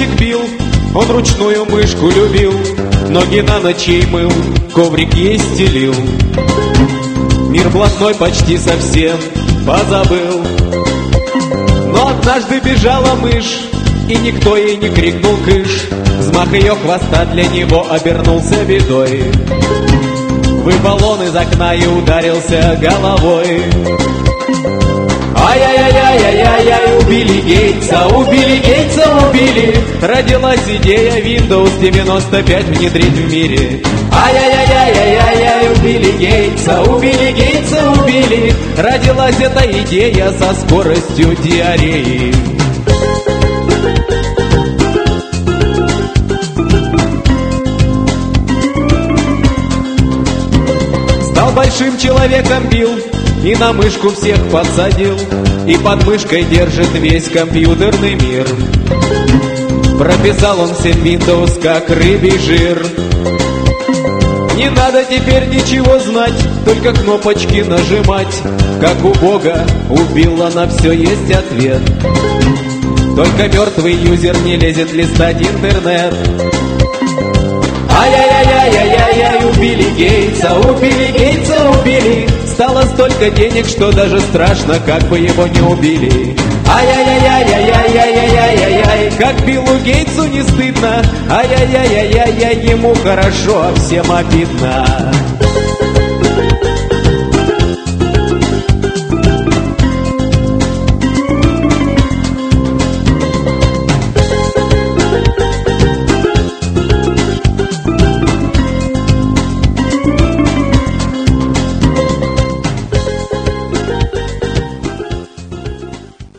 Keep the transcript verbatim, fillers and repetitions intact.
мальчик бил, он ручную мышку любил, ноги на ночь ей мыл, коврик ей стелил. Мир блатной почти совсем позабыл, но однажды бежала мышь, и никто ей не крикнул кыш. Взмах ее хвоста для него обернулся бедой. Выпал он из окна и ударился головой. Ай-яй-яй-яй-яй-яй, убили Гейтса, убили Гейтса, убили. Родилась идея Windows девяносто пять внедрить в мире. Ай-яй-яй-яй-яй-яй, убили Гейтса, убили Гейтса, убили. Родилась эта идея со скоростью диареи. Стал большим человеком Билл и на мышку всех подсадил, и под мышкой держит весь компьютерный мир. Прописал он всем Windows как рыбий жир. Не надо теперь ничего знать, только кнопочки нажимать. Как у Бога, у Билла на все есть ответ. Только мертвый юзер не лезет листать интернет. Ай-яй-яй-яй-яй-яй, убили Гейтса, убили Гейтса, убили. Стало столько денег, что даже страшно, как бы его не убили. Ай-яй-яй-яй-яй-яй-яй-яй-яй, как Биллу Гейтсу не стыдно. Ай-яй-яй-яй-яй, ему хорошо, а всем обидно.